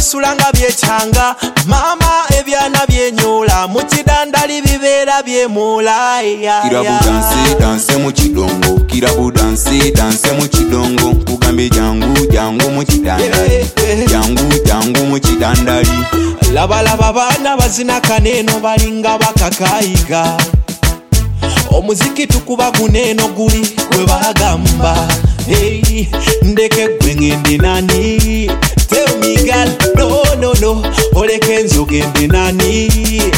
bisulanga byekyanga mama ebyana byenyola mu kidandali bibeera byemula kirabu danse mu kidongo kirabu danse mu kidongo kugambe jangu mu kidandali jangu mu kidandali labalaba baana bazina kaneeno balinga bakakayiga omuziki tukuba guneeno guli gwe bagamba ndeke gwe ngende nani tell me girl no oleke enzoga ende nani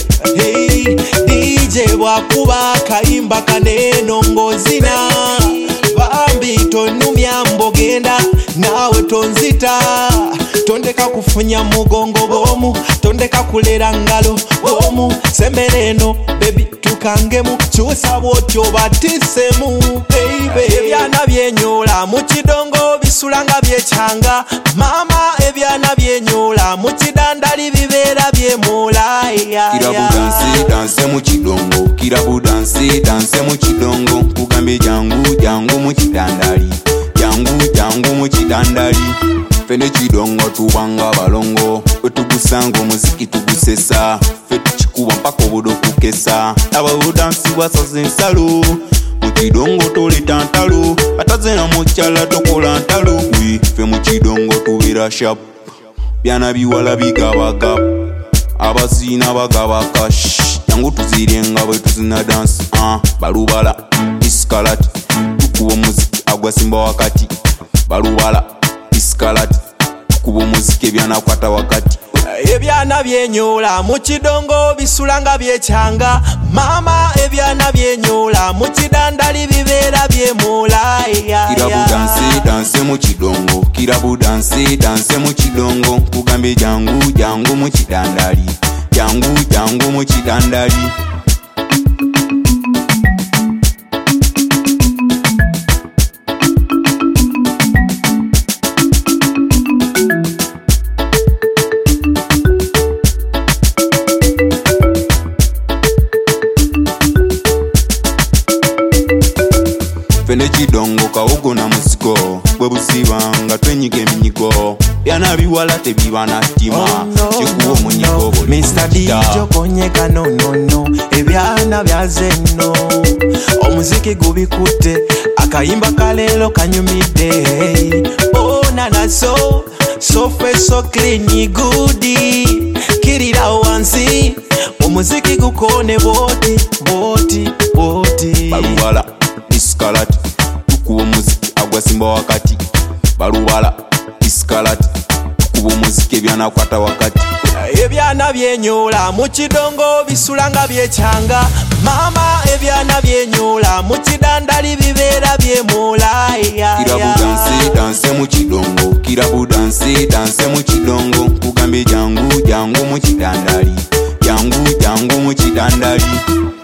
DJ bwakuba akayimba kaneeno ng'ozina bambi tonumya mbogenda nawe tonzita tondeka kufunya mugongo bomu tondeka kulera ngalo bomu sembereno baby tukangemu kyusa bwotyo batisemu baby ebyana byenyola mu kidongo bisulanga byekyanga mama ebyana byenyola mu kidandali bibeera byemula kirabu danse mu kidongo kirabu danse mu kidongo kugambe jangu mu kidandali jangu mu kidandali fene kidongo tubanga balongo wetugusanga omuziki tugusesa fe tukikuba mpaka obudo kukesa ababudansi basaze ensalo mu kidongo toleta ntalo atazena mu kyala tokola ntalo fe mu kidongo tubeera shap byana biwala bigabaga abazina bagabaka jangu tuzirenga bwe tuzina dansi balubala iskalati tukuba omuziki agwasimba wakati balubala iskalati tukuba omuziki ebyanakwata wakati ebyana byenyola mu kidongo bisulanga byekyanga mama ebyana byenyola mu kidandali bibeera byemula kirabu danse mu kidongo kirabu danse mu kidongo kugambe jangu mu kidandali jangu mu kidandali fene kidongo kawogo na musiko bwe busibanga twenyiga eminyigo byana biwala tebibana ttima kikuwa omunyigo Mr. DJ konyeka no ebyana byazenno omuziki gubikutte akayimba kalelo kanyumidde onana so fresh so clean goody kirira wansi omuziki gukone boti balubala iskalati tukuba omuziki agwasimba wakati balubala iskalati tukuba omuziki ebyanakwata wakati ebyana byenyola mu kidongo bisulanga byekyanga mama ebyana byenyola mu kidandali bibeera byemula kirabu danse mu kidongo kirabu danse mu kidongo kugambe jangu mu kidandali jangu mu kidandali